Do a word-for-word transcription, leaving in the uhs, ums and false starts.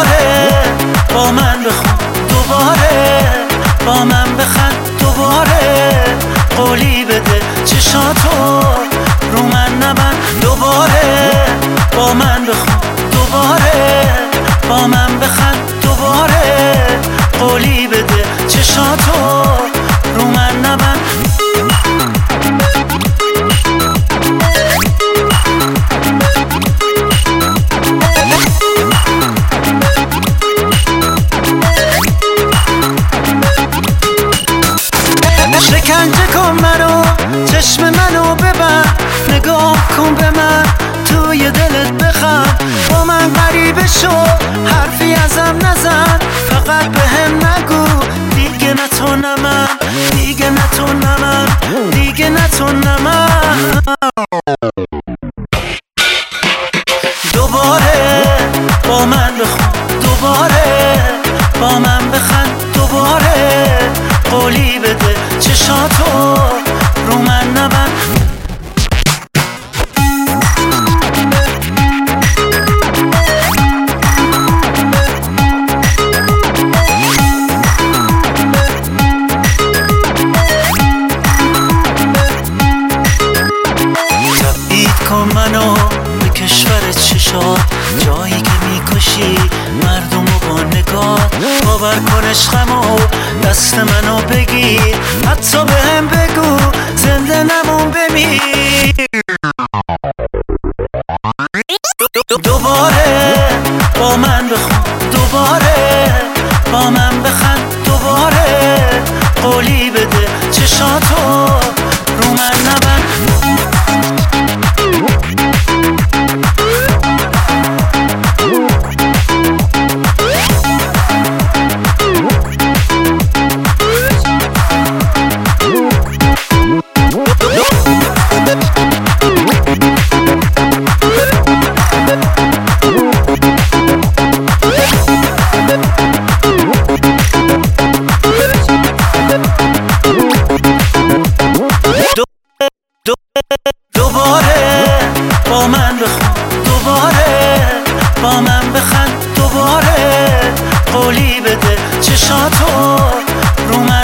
دوباره با من بخون، دوباره با من بخند، دوباره قولی بده چشاتو رو من نبند، دوباره با من بخون، دوباره با من بخند، دوباره قولی بده چشاتو رو من نبند. شکنجه کن منو، چشم منو ببند، نگاه کن به من، توی دلت بخند، با من غریبه شو، حرفی ازم نزن، فقط به هم نگو دیگه نه تو نه من، دیگه نه تو نه من، دیگه نه تو نه من. دوباره با من بخون، دوباره با من بخند، دوباره قولی بده چشاتو رو من نبند. تبعید کن منو به کشور چشات، جایی که میکشی مردم و با نگاه، باور کن عشقمو دست منو بگیر، حتی به هم بگو زنده نمون بمیر. دوباره با من بخون، دوباره با من بخند، دوباره قولی بده چشاتو رو من نبند. دوباره با من بخون، دوباره با من بخند، دوباره قولی بده چشاتو رو من